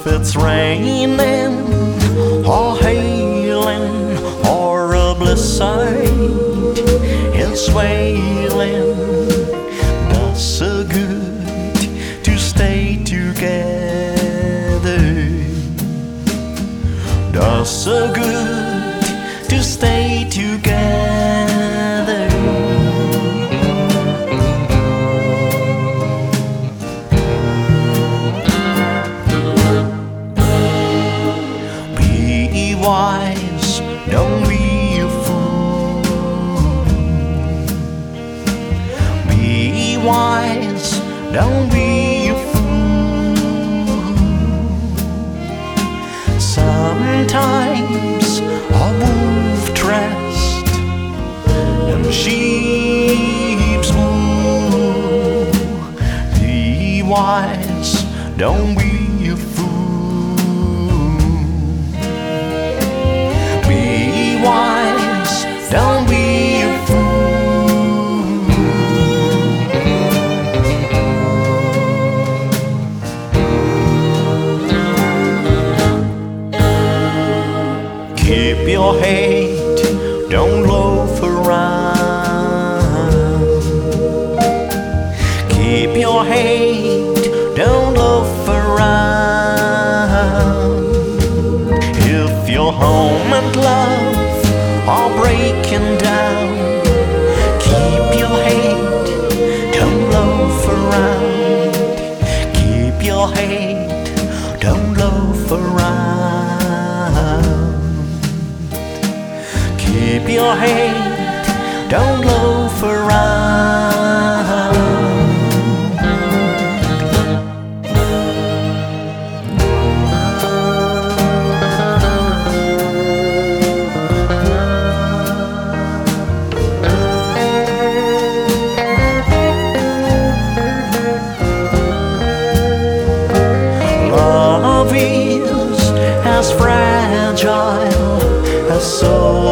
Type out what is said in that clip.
If it's raining or hailing or a blizzard, it's wailing. Does so good to stay together. Does so good to stay together. Be wise, don't be a fool. Be wise, don't be a fool. Sometimes a wolf dressed in sheep's wool. Be wise, don't be a fool. Be wise, don't be a fool. Keep your head, don't loaf around. Keep your head, don't loaf around. If your home and love are breaking down, keep your head, don't loaf around. Keep your head, don't loaf around. Keep your head, don't loaf around. Love is as fragile as so